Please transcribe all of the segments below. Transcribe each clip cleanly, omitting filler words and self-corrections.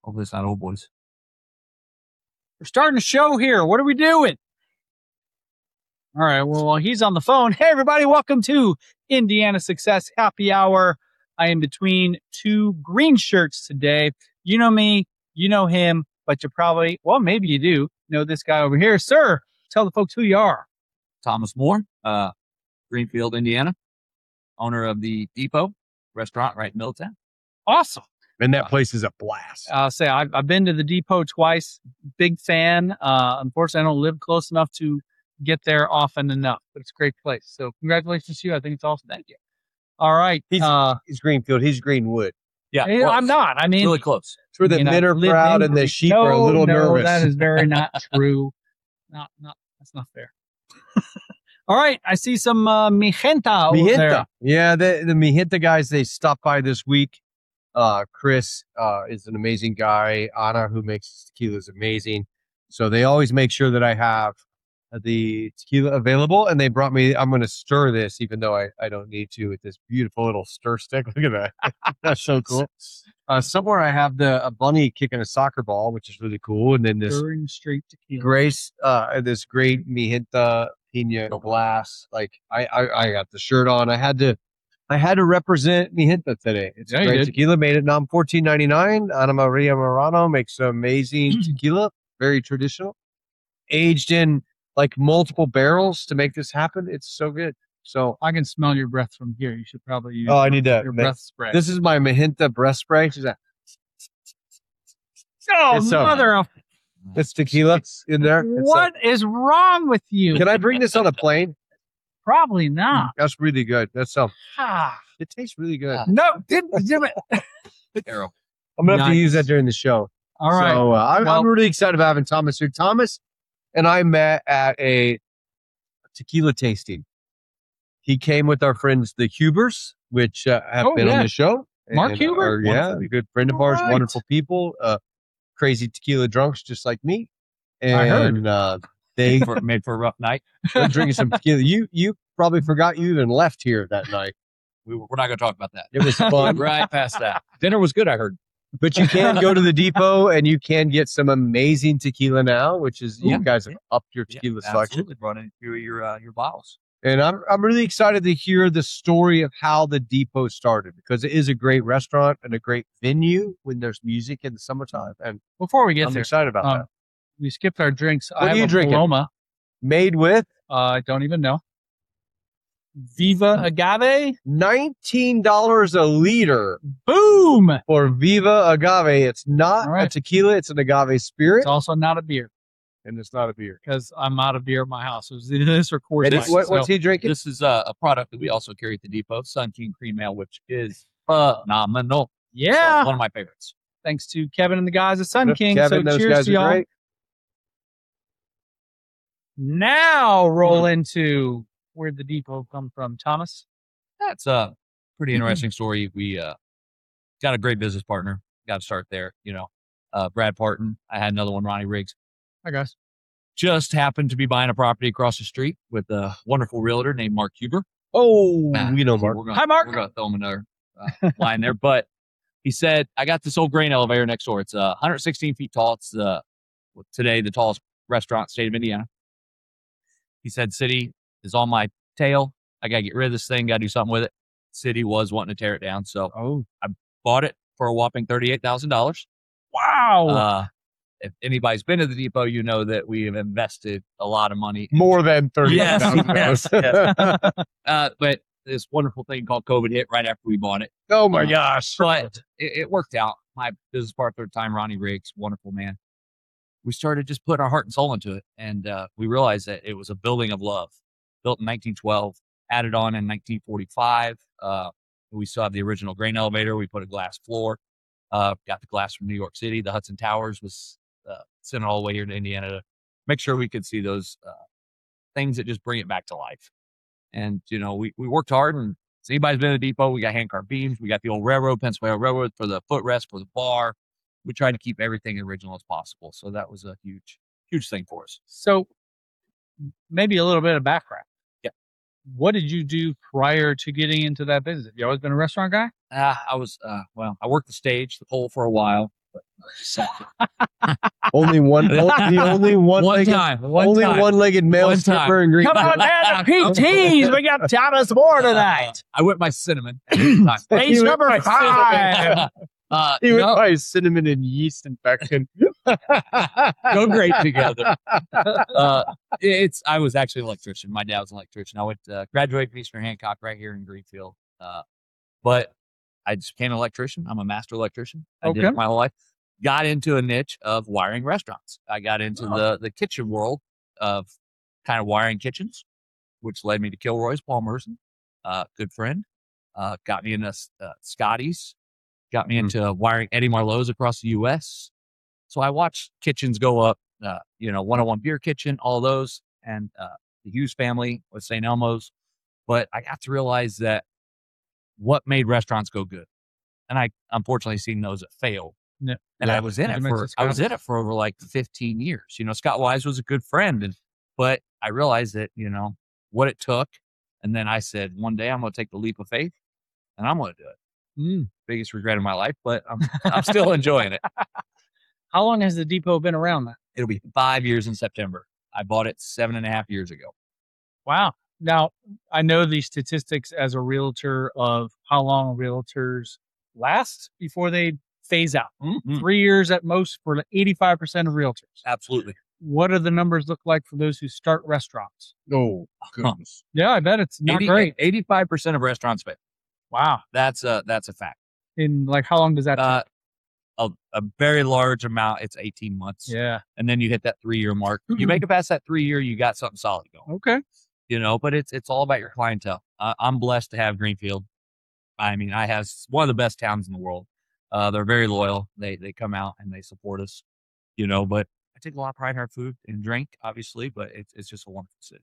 Hopefully it's not old boys. We're starting a show here. What are we doing? All right. Well, while he's on the phone, hey, everybody, welcome to Indiana Success Happy Hour. I am between two green shirts today. You know me, you know him, but you probably, well, maybe you do know this guy over here. Sir, tell the folks who you are. Thomas Moore, Greenfield, Indiana, owner of the Depot restaurant right in Middletown. Awesome. And that place is a blast. I'll say I've been to the Depot twice. Big fan. Unfortunately, I don't live close enough to get there often enough, but it's a great place. So congratulations to you. I think it's awesome. Thank you. All right. He's Greenfield. He's Greenwood. Yeah, well, I'm not. I mean, really close. It's where the men are proud and the sheep are a little nervous. That is very not true. Not. That's not fair. All right. I see some Mijenta over there. Yeah, the Mijenta guys, they stopped by this week. Chris is an amazing guy. Ana, who makes tequila, is amazing. So they always make sure that I have the tequila available, and they brought me, I'm going to stir this, even though I don't need to, with this beautiful little stir stick. Look at that. That's so cool. Somewhere I have a bunny kicking a soccer ball, which is really cool. And then this Stirring straight tequila. Grace, this great Mijenta Pina glass. Like I got the shirt on. I had to represent Mijenta today. It's great tequila. Made it NOM $14.99. Ana Maria Morano makes amazing tequila, very traditional, aged in like multiple barrels to make this happen. It's so good. So I can smell your breath from here. You should probably use I need your breath spray. This is my Mijenta breath spray. She's that. Mother of... It's tequila in there. What is wrong with you? Can I bring this on a plane? Probably not. That's really good. It tastes really good. No, Arrow. I'm going to have to use that during the show. All right. So I'm really excited about having Thomas here. Thomas and I met at a tequila tasting. He came with our friends, the Hubers, which have been on the show. Mark Huber? A good friend of ours, wonderful people, crazy tequila drunks just like me. And I heard. They made for a rough night. We're drinking some tequila. You probably forgot you even left here that night. We're not going to talk about that. It was fun. Right past that. Dinner was good, I heard. But you can go to the Depot and you can get some amazing tequila now, which is you guys have upped your tequila selection. Absolutely, brought in your bottles. And I'm really excited to hear the story of how the Depot started, because it is a great restaurant and a great venue when there's music in the summertime. And before we get I'm excited about that. We skipped our drinks. What are you drinking? Paloma. Made with? I don't even know. Viva Agave? $19 a liter. Boom! For Viva Agave. It's not a tequila. It's an agave spirit. It's also not a beer. And it's not a beer. Because I'm out of beer at my house. It was this or Coors Light. What's he drinking? This is a product that we also carry at the Depot, Sun King Cream Ale, which is phenomenal. Yeah. One of my favorites. Thanks to Kevin and the guys at Sun King. Kevin, so cheers to y'all. Great. Now roll into where'd the Depot come from, Thomas? That's a pretty interesting story. We got a great business partner. Got to start there. Brad Parton. I had another one, Ronnie Riggs. Hi, guys. Just happened to be buying a property across the street with a wonderful realtor named Mark Huber. Oh, we know Mark. Hi, Mark. We're going to throw him another line there. But he said, I got this old grain elevator next door. It's 116 feet tall. It's today the tallest restaurant in the state of Indiana. He said, city is on my tail. I got to get rid of this thing. Got to do something with it. City was wanting to tear it down. So I bought it for a whopping $38,000. Wow. If anybody's been to the Depot, you know that we have invested a lot of money. More than $30,000. Yes. But this wonderful thing called COVID hit right after we bought it. Oh my gosh. But it worked out. My business partner at the time, Ronnie Riggs, wonderful man. We started just putting our heart and soul into it. And we realized that it was a building of love. Built in 1912, added on in 1945. We still have the original grain elevator. We put a glass floor. Got the glass from New York City. The Hudson Towers was sent all the way here to Indiana to make sure we could see those things that just bring it back to life. And, we worked hard. And if anybody's been to the Depot, we got handcar beams. We got the old railroad, Pennsylvania Railroad, for the footrest, for the bar. We tried to keep everything original as possible. So that was a huge, huge thing for us. So maybe a little bit of background. Yeah. What did you do prior to getting into that business? Have you always been a restaurant guy? I was, I worked the stage, the pole for a while, but Only one. The only One one-legged, time. only one-legged male One time. stripper in Green. Come on down to PTs. We got Thomas Moore tonight. I went by cinnamon. Base number 5. He went No, by cinnamon and yeast infection. go great together. I was actually an electrician. My dad was an electrician. I went to graduate from Eastern Hancock right here in Greenfield. But I just became an electrician. I'm a master electrician. I did Okay. it my whole life. Got into a niche of wiring restaurants. I got into the kitchen world of kind of wiring kitchens, which led me to Kilroy's, Paul Merson, good friend. Got me into Scotty's. Got me into wiring Eddie Marlowe's across the U.S. So I watched kitchens go up, 101 Beer Kitchen, all those, and the Hughes family with St. Elmo's. But I got to realize that what made restaurants go good. And I unfortunately seen those that fail. Yeah. And Yeah. I was in it for over like 15 years. Scott Wise was a good friend, but I realized that, what it took. And then I said, one day I'm going to take the leap of faith and I'm going to do it. Biggest regret of my life, but I'm still enjoying it. How long has the depot been around then? It'll be 5 years in September. I bought it 7.5 years ago. Wow. Now, I know the statistics as a realtor of how long realtors last before they phase out. 3 years at most for 85% of realtors. Absolutely. What do the numbers look like for those who start restaurants? Oh, goodness. Yeah, I bet it's not great. 85% of restaurants fail. Wow. That's a fact. In like, how long does that take? A very large amount. It's 18 months. Yeah. And then you hit that 3-year mark. You make it past that 3 year, you got something solid going. Okay. But it's all about your clientele. I'm blessed to have Greenfield. I mean, I have one of the best towns in the world. They're very loyal. They come out and they support us, but I take a lot of pride in our food and drink, obviously, but it's just a wonderful city.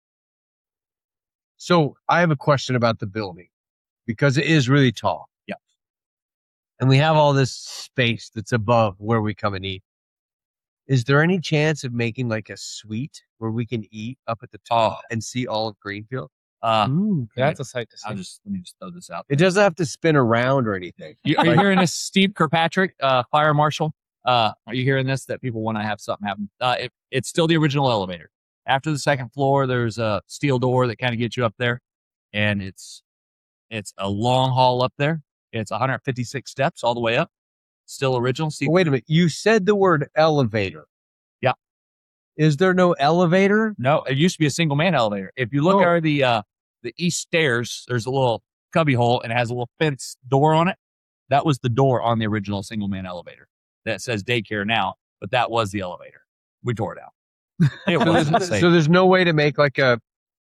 So I have a question about the building because it is really tall. Yeah. And we have all this space that's above where we come and eat. Is there any chance of making like a suite where we can eat up at the top and see all of Greenfield? Ooh, that's a sight to see. Let me just throw this out. It doesn't have to spin around or anything. Are you hearing this, Steve Kirkpatrick, fire marshal? Are you hearing this? That people want to have something happen. It's still the original elevator. After the second floor, there's a steel door that kind of gets you up there, and it's a long haul up there. It's 156 steps all the way up. Still original. Oh, wait a minute. You said the word elevator. Yeah. Is there no elevator? No, it used to be a single man elevator. If you look at the east stairs, there's a little cubby hole and it has a little fence door on it. That was the door on the original single man elevator that says daycare now, but that was the elevator. We tore it out. It wasn't safe. So there's no way to make like a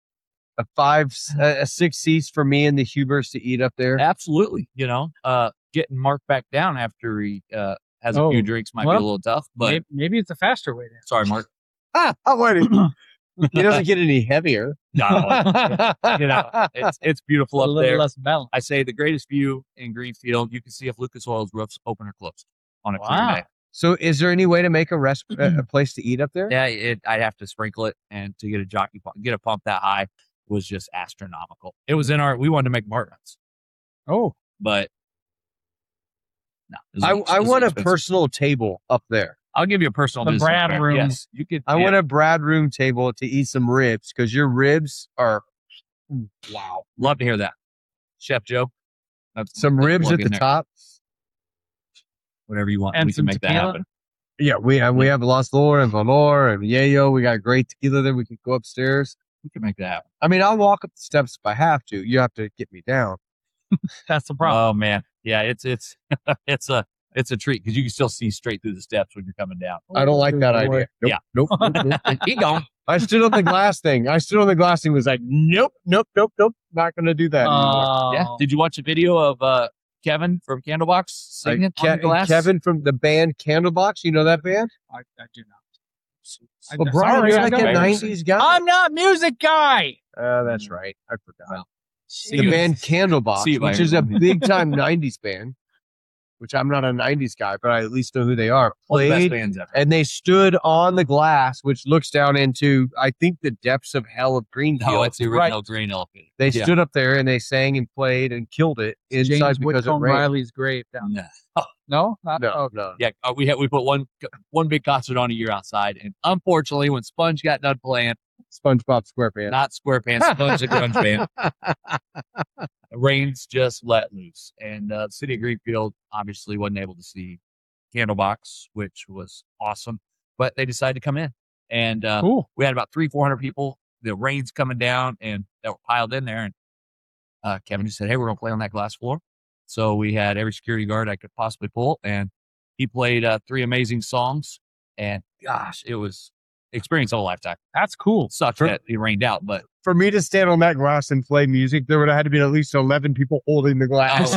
6 seats for me and the Hubers to eat up there? Absolutely. Getting Mark back down after he has a few drinks might be a little tough, but maybe it's a faster way to. Sorry, Mark. I'm waiting. He doesn't get any heavier. No, it's beautiful A up little there. less balance. I say the greatest view in Greenfield. You can see if Lucas Oil's roof's open or closed on a clear Wow. day. So is there any way to make a place to eat up there? Yeah, I'd have to sprinkle it, and to get a jockey pump, get a pump that high was just astronomical. It was we wanted to make apartments, Oh, but no. I want a personal table up there. I'll give you a personal The business Brad card. room. Yes, you could. I want a Brad room table to eat some ribs because your ribs are wow. Love to hear that, Chef Joe. Some that's ribs plug at in the there. top. Whatever you want, And we some can make that tequila? happen. Yeah, we have Las Lor and Valor and Yayo. We got great tequila there. We could go upstairs. We can make that happen. I mean, I'll walk up the steps if I have to. You have to get me down. that's the problem. Oh man, yeah, it's it's a treat because you can still see straight through the steps when you're coming down. I don't like that idea. Nope, Yeah. Nope. nope. Keep going. I stood on the glass thing. Was like, nope. Not going to do that anymore. Yeah. Did you watch a video of Kevin from Candlebox singing on the glass? Kevin from the band Candlebox. You know that band? I do not. Well, Brian, sorry, you're I like a don't. 90s guy. I'm not music guy. That's right. I forgot. See The you- band Candlebox, see you which later. is a big time 90s band. which I'm not a 90s guy, but I at least know who they are, One of the best played, bands ever. and they stood on the glass, which looks down into, I think, the depths of hell of Greenfield. No, it's the original Green Elephant. They Yeah. stood up there and they sang and played and killed it inside James because it Whitcomb rained. Riley's grave down. No. No, not No, oh, no. Yeah, we put one big concert on a year outside, and unfortunately, when Sponge got done playing, SpongeBob SquarePants. not SquarePants, Sponge the grunge band, the rains just let loose, and the city of Greenfield obviously wasn't able to see Candlebox, which was awesome, but they decided to come in, and cool. we had about 300-400 people. The rain's coming down, and that were piled in there, and Kevin just said, "Hey, we're gonna play on that glass floor." So we had every security guard I could possibly pull, and he played 3 amazing songs. And gosh, it was experience of a lifetime. That's cool. Sucked that it rained out, but For me to stand on that glass and play music, there would have had to be at least 11 people holding the glass.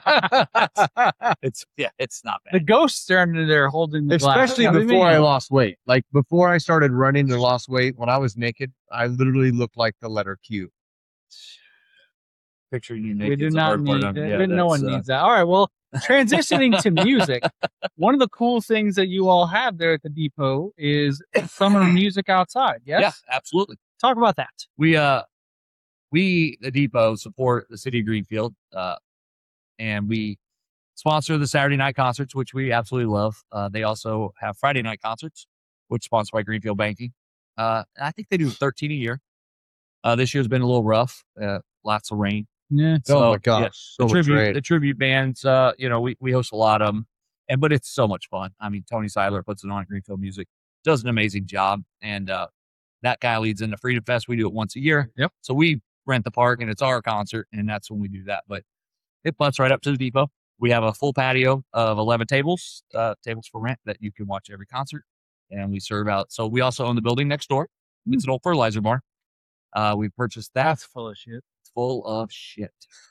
it's not The bad. ghosts are under there holding the glass. Especially What do you before mean? I lost weight. Like before I started running and lost weight, when I was naked, I literally looked like the letter Q. Picturing you We naked. do is a not hard part need of- that. yeah, No one that's, needs that. All right. Well, transitioning to music, one of the cool things that you all have there at the depot is summer music outside. Yes. Yeah, absolutely. Talk about that. We the depot support the city of Greenfield, and we sponsor the Saturday night concerts, which we absolutely love. They also have Friday night concerts, which is sponsored by Greenfield Banking. I think they do 13 a year. This year's been a little rough, lots of rain. Yeah. Oh my gosh. yeah, so much rain. the tribute bands, we host a lot of them, but it's so much fun. I mean, Tony Seiler puts it on at Greenfield Music, does an amazing job, and that guy leads into Freedom Fest. We do it once a year. Yep. So we rent the park, and it's our concert, and that's when we do that. But it butts right up to the depot. We have a full patio of 11 tables for rent that you can watch every concert, and we serve out. So we also own the building next door. It's an old fertilizer barn. We purchased that. That's full of shit. Full of shit.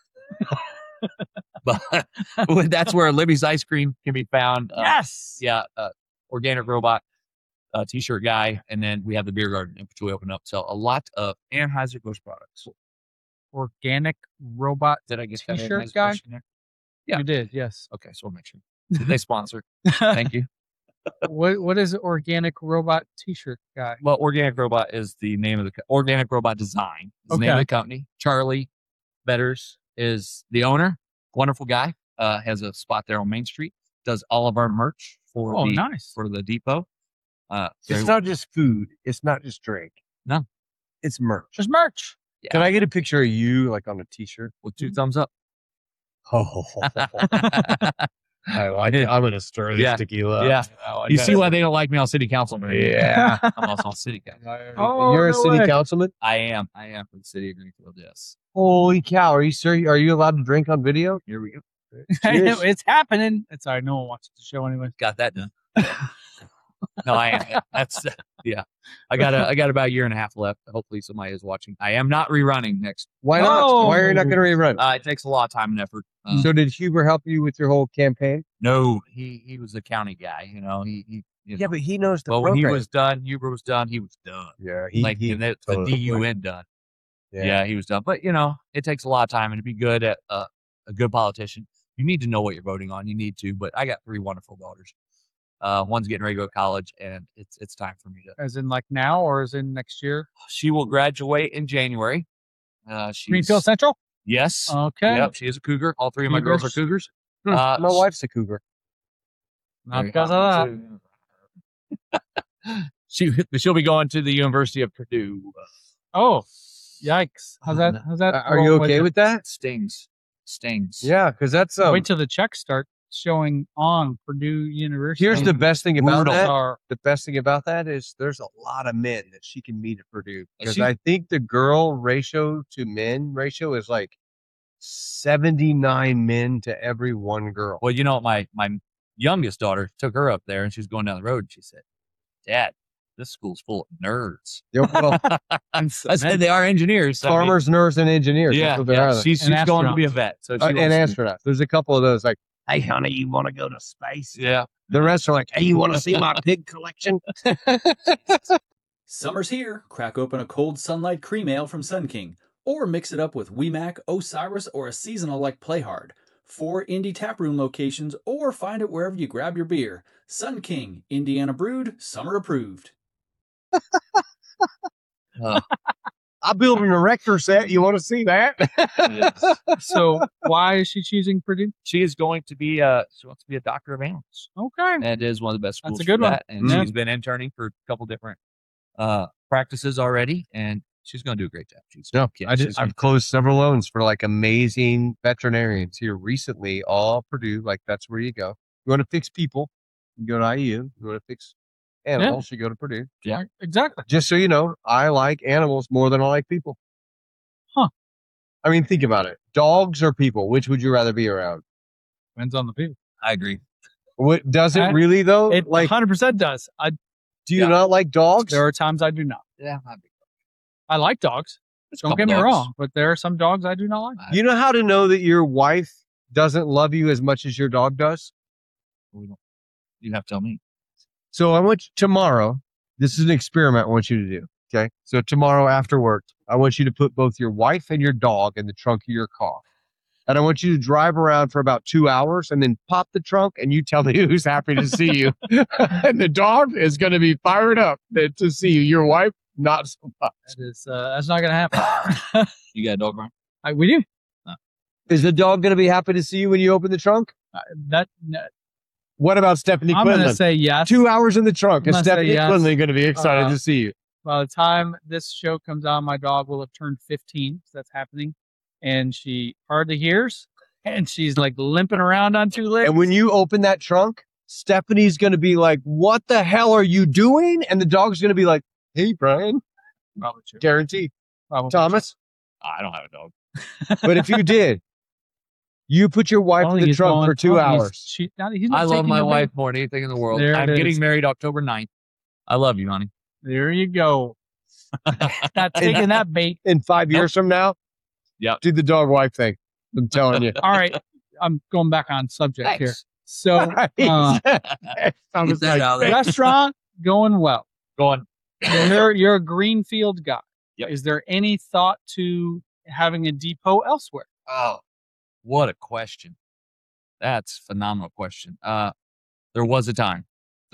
But that's where Libby's Ice Cream can be found. Yes. Yeah. Organic Robot t-shirt guy. And then we have the beer garden, which we open up. So a lot of Anheuser-Busch products. Organic robot. Did I get that T-shirt Anheuser-Busch guy? in there? Yeah. You did. Yes. Okay. So we'll make sure. They sponsor. Thank you. What is organic robot T-shirt guy? Well, Organic Robot is the name of the Organic Robot Design is the name of Okay. the company. Charlie Betters is the owner. Wonderful guy. Has a spot there on Main Street. Does all of our merch for Oh, the nice. for the depot. It's not just food. It's not just drink. No. It's merch. Just merch. Can I get a picture of you like on a t-shirt? with 2 thumbs up. Oh, I'm going to stir this Yeah. tequila. Yeah. You see why they don't like me on city council, man. Yeah. I'm also on city council. Oh, You're a no city way. councilman? I am for the city of Greenfield. Yes. Holy cow. Are you serious? Are you allowed to drink on video? Here we go. Cheers. It's happening. It's all right. No one watches the show anyway. Got that done. No, I am. That's yeah. I got about a year and a half left. Hopefully somebody is watching. I am not rerunning next. Why not? Oh. Why are you not going to rerun? It takes a lot of time and effort. So did Huber help you with your whole campaign? No, he was the county guy. You know, he you know. but he knows Well, when he was done, Huber was done. He was done. Yeah, And that's the totally- DUN done. Yeah, he was done. But you know, it takes a lot of time, and to be good at a good politician, you need to know what you're voting on. You need to. But I got 3 wonderful daughters. One's getting ready to go to college, and it's time for me to. As in like now or as in next year? She will graduate in January. She's, Greenfield Central? Yes. Okay. Yep. She is a cougar. All 3 of my girls are cougars. My wife's a cougar. Not because of that. She'll be going to the University of Purdue. Oh, yikes. How's that? Are you going okay with that? Stings. Yeah, because that's Wait till the checks start showing on Purdue University. here's the best thing about Brutal. that. Are- The best thing about that is there's a lot of men that she can meet at Purdue. Because She- I think the girl ratio to men ratio is like 79 men to every 1 girl. Well, you know, my youngest daughter took her up there, and she was going down the road, and she said, "Dad, this school's full of nerds." Yeah, well, I said they are engineers. I mean, farmers, nurse, and engineers. yeah, That's what they are. she's And going to be a astronauts. vet. So she And wants to- astronauts. There's a couple of those like, hey, honey, you want to go to space? Yeah. The rest are like, hey, you want to see my pig collection? Summer's here. Crack open a cold sunlight cream ale from Sun King, or mix it up with WeMac, Osiris, or a seasonal like Play Hard. 4 Indie Taproom locations, or find it wherever you grab your beer. Sun King, Indiana brewed, summer approved. I'm building a Rector set. You want to see that? So why is she choosing Purdue? She is going to be she wants to be a doctor of animals. Okay. And it is one of the best schools That's a good for one. that. And Yeah. she's been interning for a couple different practices already, and she's going to do a great job. I've closed several loans for like amazing veterinarians here recently, all Purdue. Like that's where you go. You want to fix people, you go to IU. You want to fix animals, you go to Purdue. Yeah. Exactly. Just so you know, I like animals more than I like people. Huh. I mean, think about it. Dogs or people? Which would you rather be around? Depends on the people. I agree. What does it really though? It Like, 100% does. do you not like dogs? There are times I do not. Yeah. I like dogs. Don't get me wrong, but there are some dogs I do not like. You know how to know that your wife doesn't love you as much as your dog does? You have to tell me. So I want you tomorrow. This is an experiment I want you to do. Okay. So tomorrow after work, I want you to put both your wife and your dog in the trunk of your car. And I want you to drive around for about 2 hours and then pop the trunk and you tell me who's happy to see you. And the dog is going to be fired up to see you. Your wife, not so much. That's not going to happen. You got a dog, Brian? We do. Is the dog going to be happy to see you when you open the trunk? What about Stephanie I'm Quinlan? going to say yes. 2 hours in the trunk. I'm Is gonna say Stephanie yes. Quinlan going to be excited to see you? By the time this show comes out, my dog will have turned 15. So that's happening. And she hardly hears. And she's like limping around on 2 legs. And when you open that trunk, Stephanie's going to be like, what the hell are you doing? And the dog's going to be like, hey, Brian. Probably true. Guaranteed. Probably Thomas? I don't have a dog. But if you did, you put your wife in the trunk for 2 hours. I love my wife more than anything in the world. There I'm it getting is. married October 9th. I love you, honey. There you go. Not taking that bait. In 5 years from now, do the dog wife thing. I'm telling you. All right. I'm going back on subject Thanks. here. So, Get that out of there. restaurant going well. Going. You're a Greenfield guy. Yep. Is there any thought to having a depot elsewhere? Oh, what a question. That's a phenomenal question. There was a time.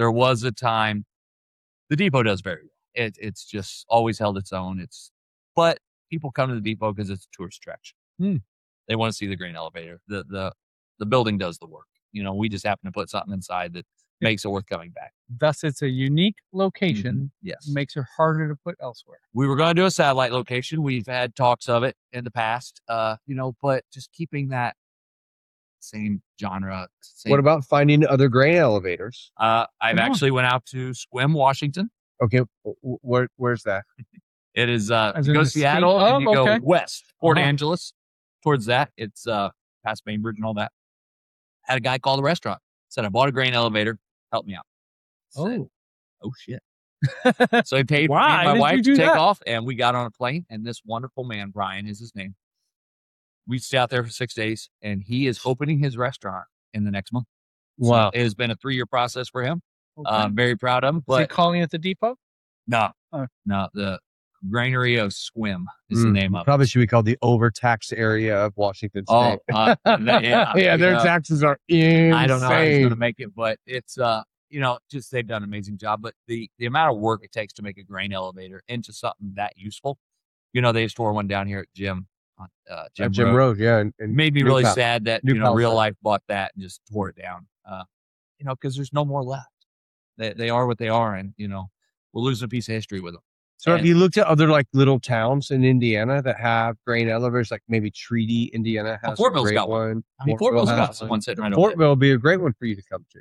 The depot does very well. It's just always held its own. But people come to the depot because it's a tourist attraction. They want to see the grain elevator. The building does the work. You know, we just happen to put something inside that makes it worth coming back. Thus, it's a unique location. Yes. Makes it harder to put elsewhere. We were going to do a satellite location. We've had talks of it in the past, but just keeping that same genre. What about finding other grain elevators? I've actually went out to Sequim, Washington. Okay. Where's that? It is, As you in go the to Seattle state? and you Oh, okay. go west, Port Uh-huh. Angeles, towards that. It's past Bainbridge and all that. Had a guy call the restaurant. Said, I bought a grain elevator. Help me out. Said, oh shit. So he paid for me Why and my did wife you to do take that? off, and we got on a plane, and this wonderful man, Brian is his name. We stayed out there for 6 days, and he is opening his restaurant in the next month. So Wow. it has been a 3-year process for him. Okay. I'm very proud of him. Is he But calling it the depot? no, Oh. no, the Granary of Sequim is the name of it. Probably should be called the overtaxed area of Washington Oh, State. yeah, Their taxes are insane. I don't know how he's going to make it, but it's just they've done an amazing job. But the amount of work it takes to make a grain elevator into something that useful, they just tore one down here at Jim Road, yeah. And It made me New really Pal- sad that New Pal Real Center. Life bought that and just tore it down. Because there's no more left. They are what they are, and we're losing a piece of history with them. So have And- you looked at other like little towns in Indiana that have grain elevators? Like maybe Treaty, Indiana has a Fortville's great got one. I mean, Fortville's has got one sitting right over there. Fortville would be a great one for you to come to.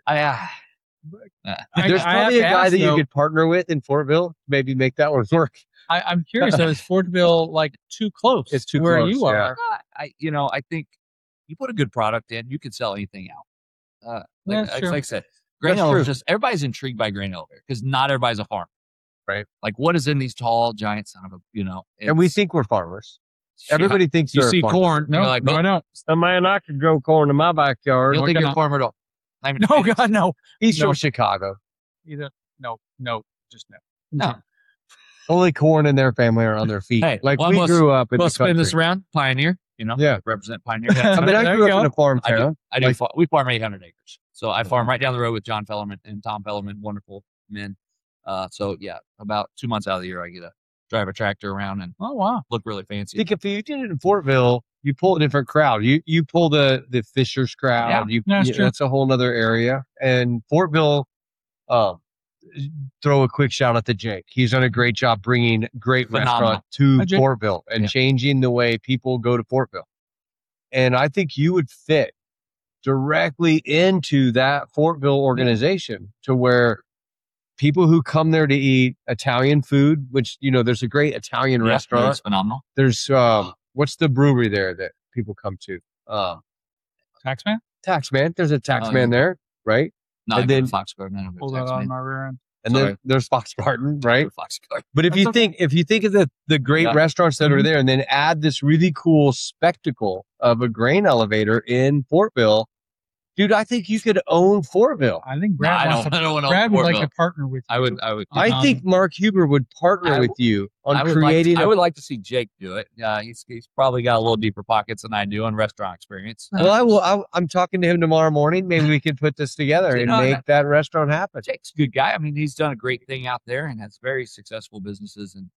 There's I probably have a to guy ask, that you though, could partner with in Fortville. Maybe make that one work. I'm curious. So is Fortville like too close? It's too where close, you yeah. are. I think you put a good product in, you can sell anything out. That's true. Like I said, grain That's elevator, true. just everybody's intrigued by grain elevator because not everybody's a farmer. Right. Like what is in these tall giant son of a, And we it's- think we're farmers. yeah. Everybody thinks You they're see a farmer. corn, No, you're like, no, oh, I don't. Man, I could grow corn in my backyard. you don't think Okay. you're a farmer at all. Not even a No, fan. God, no. He's No. from Chicago. Either no, just no. No. Only corn and their family are on their feet. Hey, like well, we let's- grew up in Well, the spin country. this around. Pioneer. Yeah. represent Pioneer. I mean, I There grew you up in go. a farm I do. town. I do. Like- We farm 800 acres. So I farm right down the road with John Fellerman and Tom Fellerman, wonderful men. So yeah, about 2 months out of the year, I get to drive a tractor around and Oh, wow. look really fancy. Think if you did it in Fortville, you pull a different crowd. You pull the Fishers crowd. that's true. That's a whole other area. And Fortville, throw a quick shout out to Jake. He's done a great job bringing great Phenomenal. restaurant to Hi, Jake. Fortville and Yeah. changing the way people go to Fortville. And I think you would fit directly into that Fortville organization to where people who come there to eat Italian food, which, there's a great Italian Yeah, restaurant. it's phenomenal. There's what's the brewery there that people come to? Taxman? Taxman. There's a Taxman yeah. there, right? No, And I go to then- Fox Garden. I don't go Pull to that Tax on Man. my rear end. And Sorry. then there's Fox Garden, I go right? to Fox Garden. But if you think of the great Yeah. restaurants that are Mhm. there, and then add this really cool spectacle of a grain elevator in Fortville, dude, I think you could own Fortville. I think No, Brad I wants don't. to. I don't want Brad would like to. to partner with you. I would. I think Mark Huber would partner I with you on I would creating. I would like to see Jake do it. He's probably got a little deeper pockets than I do on restaurant experience. well, I will. I'm talking to him tomorrow morning. Maybe we can put this together You and know, make that restaurant happen. Jake's a good guy. I mean, he's done a great thing out there and has very successful businesses. And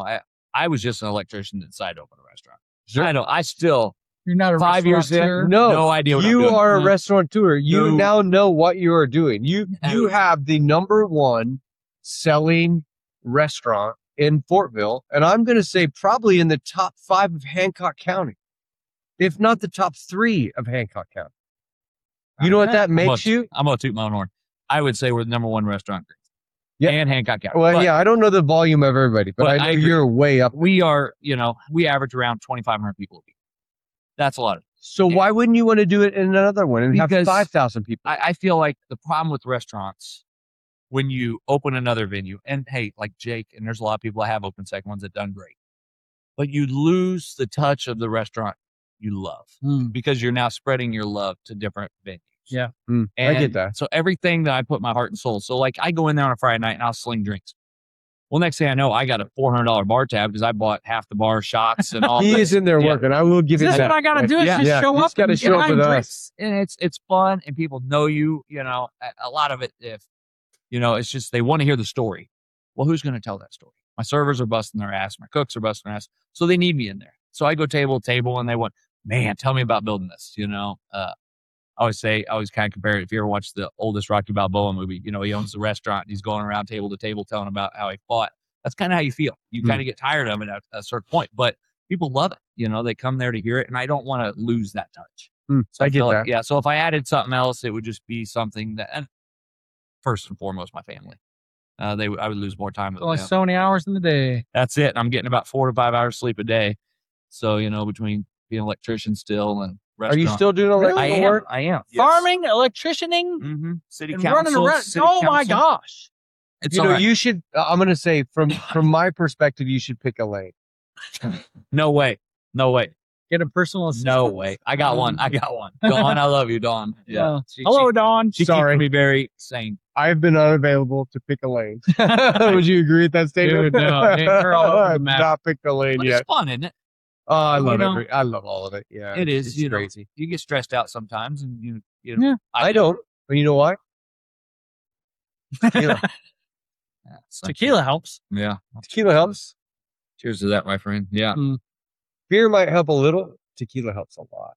I was just an electrician that decided to open a restaurant. Sure. I know. I still You're not a 5 years in, restaurateur. No, idea what I'm you doing. are a No. restaurateur. You No. now know what you are doing. You No. have the number one selling restaurant in Fortville, and I'm going to say probably in the top 5 of Hancock County, if not the top 3 of Hancock County. You know what that makes you? I'm gonna toot my own horn. I would say we're the number one restaurant. Yeah. And Hancock County. Well, But yeah, I don't know the volume of everybody, but But I I know agree. you're way up. we are. We average around 2,500 people a week. That's a lot of. So why wouldn't you want to do it in another one and have Because 5,000 people? I feel like the problem with restaurants when you open another venue, and hey, like Jake, and there's a lot of people that have opened second ones that done great, but you lose the touch of the restaurant you love because you're now spreading your love to different venues. Yeah. I get And that. So everything that I put my heart and soul. So like I go in there on a Friday night and I'll sling drinks. Well, next thing I know, I got a $400 bar tab because I bought half the bar shots and all. He this. is in there Yeah. working. I will give Is you this that. what I got to do? Is Yeah. just show he's up gotta and show up get with my us. and it's fun and people know you. A lot of it, if it's just they want to hear the story. Well, who's going to tell that story? My servers are busting their ass. My cooks are busting their ass. So they need me in there. So I go table to table and they want, man, tell me about building this. I always kind of compare it. If you ever watch the oldest Rocky Balboa movie, he owns the restaurant. And he's going around table to table telling about how he fought. That's kind of how you feel. You kind of get tired of it at a certain point, but people love it. They come there to hear it, and I don't want to lose that touch. So I get feel that. like, yeah. So if I added something else, it would just be something that, and first and foremost, my family. I would lose more time with only them. so many hours in the day. That's it. I'm getting about 4 to 5 hours sleep a day. So between being an electrician still and Are you restaurant. still doing I electrical am. work? I am. Farming, electricianing, Mm-hmm. City and council. running around. city Oh my council. gosh. It's You all know, right. you should. I'm going to say from my perspective, you should pick a lane. No way. No way. Get a personal assistant. No way. I got one. Dawn, I love you, Dawn. Yeah. Oh, hello, Dawn. She Sorry. keeps me very sane. I've been unavailable to pick a lane. Would you agree with that statement? Dude, no, you're all over the I've map. not picked a lane But yet. it's fun, isn't it? Oh, I love know, I love all of it. Yeah, It is. It's It's crazy. You get stressed out sometimes, and Yeah. I don't. But you know why? Tequila. Yeah, Tequila helps. Yeah. Tequila helps. Cheers to that, my friend. Yeah. Beer might help a little. Tequila helps a lot.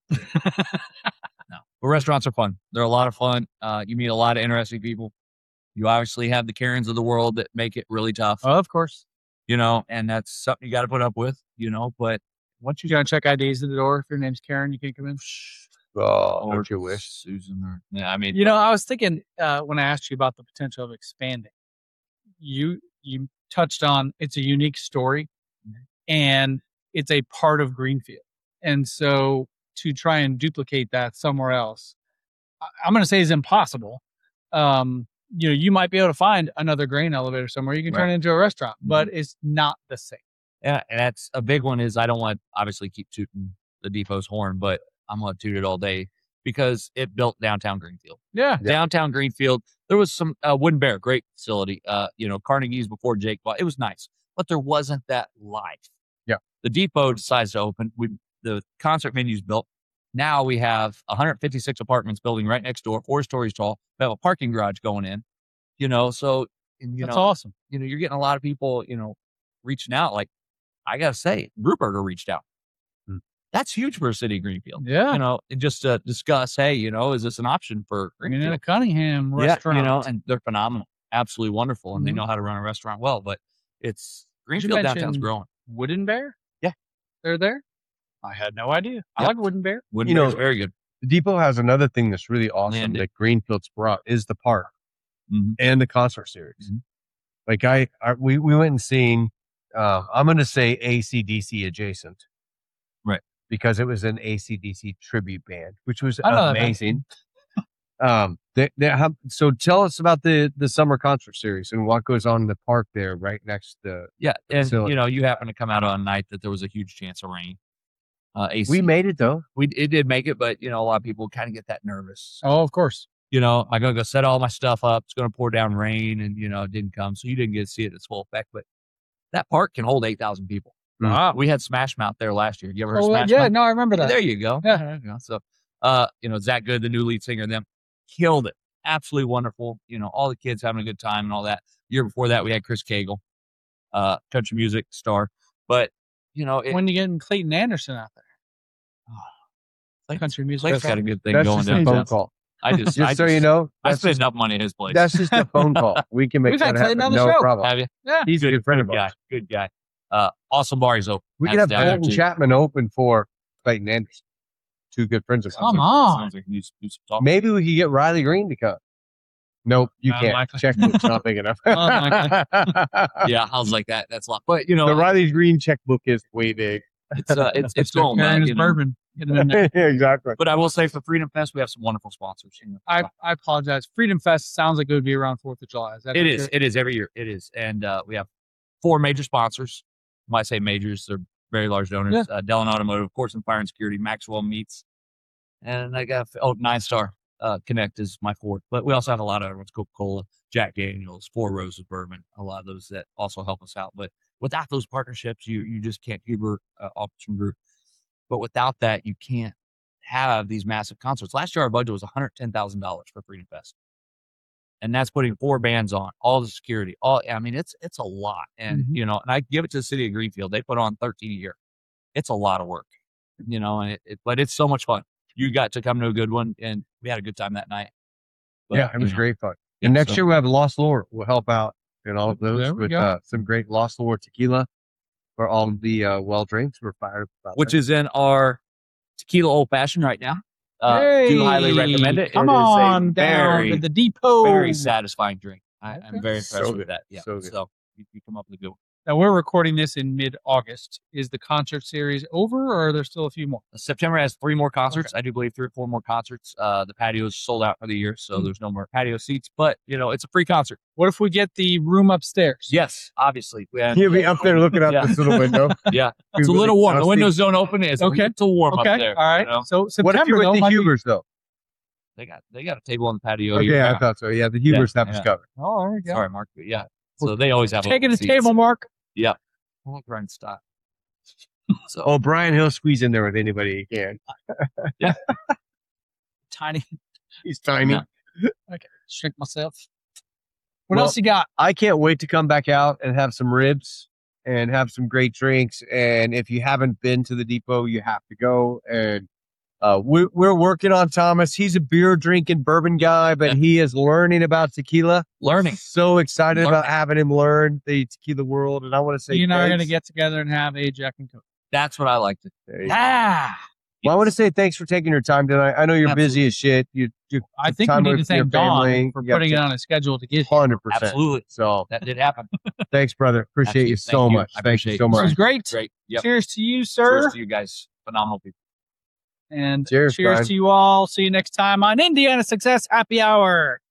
No. But restaurants are fun. They're a lot of fun. You meet a lot of interesting people. You obviously have the Karens of the world that make it really tough. Oh, of course. And that's something you got to put up with. But once You got to check IDs at the door. If your name's Karen, you can't come in. Oh, don't you wish? Susan or I mean, I was thinking when I asked you about the potential of expanding, you touched on it's a unique story and it's a part of Greenfield. And so to try and duplicate that somewhere else, I'm going to say is impossible. You might be able to find another grain elevator somewhere. You can turn it into a restaurant, but it's not the same. yeah, and that's a big one. Is I don't want to obviously keep tooting the depot's horn, but I'm going to toot it all day because it built downtown Greenfield. Yeah. Downtown Greenfield, there was some Wooden Bear, great facility. Carnegie's before Jake bought. It was nice, but there wasn't that life. Yeah. The depot decides to open. We the concert venue's built. Now we have 156 apartments building right next door, 4 stories tall. We have a parking garage going in, so, and, That's awesome. you're getting a lot of people, reaching out. Like, I got to say, Brewburger reached out. That's huge for a city of Greenfield. Yeah. And just to discuss, hey, is this an option for Bringing in Greenfield? a Cunningham restaurant. Yeah, and they're phenomenal. Absolutely wonderful. And they know how to run a restaurant well, but it's Greenfield downtown's mention growing. Wooden Bear? Yeah. They're there? I had no idea. I Yeah. like Wooden Bear. Wooden Bear's very good. The Depot has another thing that's really awesome Landed. that Greenfield's brought is the park Mhm. and the concert series. Mhm. Like we went and seen, I'm going to say AC/DC adjacent. Right. Because it was an AC/DC tribute band, which was I know that band. amazing. So tell us about the summer concert series and what goes on in the park there right next to Yeah. And, facility. you happen to come out on a night that there was a huge chance of rain. AC. We made it though. It did make it, but, a lot of people kind of get that nervous. Oh, of course. Am I going to go set all my stuff up? It's going to pour down rain and, it didn't come. So you didn't get to see it in its full effect, but that park can hold 8,000 people. Wow. We had Smash Mouth there last year. You ever heard Oh, Smash yeah, Mouth? no, I remember that. There you go. Yeah. There you go. So, Zach Good, the new lead singer, them killed it. Absolutely wonderful. All the kids having a good time and all that. Year before that, we had Chris Cagle, country music star. But, When you getting Clayton Anderson out there? Like, Country music. Blake's got a good thing That's going just a phone downtown. call. I just So you know, I that's spent just, enough money at his place. that's just a phone call. We can make We've that had happen. Clayton on the No show. problem. Have you? Yeah. He's a good friend of Good guy. ours. Good guy. Awesome bar he's open. We could have That's down there, Bolton too. Chapman open for Clayton Anderson. 2 good friends of Come ours. on. Sounds like he needs to do some talking. Maybe we could get Riley Green to come. Nope, you can't. Unlikely. Checkbook's not big enough. Unlikely. Yeah, I was like that. That's a lot. But The Riley Green checkbook is way big. it's going, Carrying man. his bourbon. Get him in there. Yeah, exactly. But I will say for Freedom Fest, we have some wonderful sponsors. I apologize. Freedom Fest sounds like it would be around 4th of July. Is that It accurate? is. It is every year. It is. And we have 4 major sponsors. When I say majors, they're very large donors. Dellon Automotive, of course, and Fire and Security, Maxwell Meats. And I got 9 Star Connect is my 4th. But we also have a lot of other ones, Coca-Cola, Jack Daniels, Four Roses Bourbon, a lot of those that also help us out. But without those partnerships, you just can't Huber Option Group. But without that, you can't have these massive concerts. Last year, our budget was $110,000 for Freedom Fest. And that's putting 4 bands on, all the security, it's a lot. And, Mhm. and I give it to the city of Greenfield. They put on 13 a year. It's a lot of work, and but it's so much fun. You got to come to a good one and we had a good time that night. But, Yeah, it was great fun. yeah, And next so- year we have Lost Lore. We'll help out in all of There those we with go. some great Lost Lore tequila for all of the well drinks. We're fired up about which that. is in our tequila old fashioned right now. Do highly recommend it. Come It is a on down very, to the depot. very satisfying drink. Okay. I'm very impressed So with good. that. Yeah. So good. So you come up with a good one. Now we're recording this in mid-August. Is the concert series over, or are there still a few more? September has 3 more concerts. I do believe 3 or 4 more concerts. The patio is sold out for the year, so there's no more patio seats. But it's a free concert. What if we get the room upstairs? Yes, obviously. He'll be up there looking out Yeah. this little window. Yeah, it's a little warm. The windows don't open. It's Okay. It's a warm Okay. up there. All right. So What if September you went though, to might be- Huber's though? They got a table on the patio. Okay, here. I thought so. Yeah, the Hubers have us yeah. covered. Oh, there you go. Sorry, Mark. But yeah. So they always have Taking open a seats. table, Mark. Yeah. I'll try and stop. So Oh, Brian, he'll squeeze in there with anybody he can. Tiny. He's tiny. Yeah. Okay. Shrink myself. What Well, else you got? I can't wait to come back out and have some ribs and have some great drinks. And if you haven't been to the depot, you have to go. And we're working on Thomas. He's a beer drinking bourbon guy, but he is learning about tequila. learning. So excited about Learning. having him learn the tequila world. And I want to say, You and I are going to thanks. get together and have a Jack and Coke. That's what I like to. There you go. Ah. Well, I want to say thanks for taking your time tonight. I know you're Absolutely. busy as shit. You I think we time need to with your thank Dawn family. for You got putting it to- on a schedule to get here. 100%. Absolutely. So That did happen. thanks, brother. Appreciate you Absolutely. so Thank you. much. I Thank you appreciate so you. This much. was great. Great. Yep. Cheers to you, sir. Cheers to you guys. Phenomenal people. And Cheers, cheers Brian. to you all. See you next time on Indiana Success Happy Hour.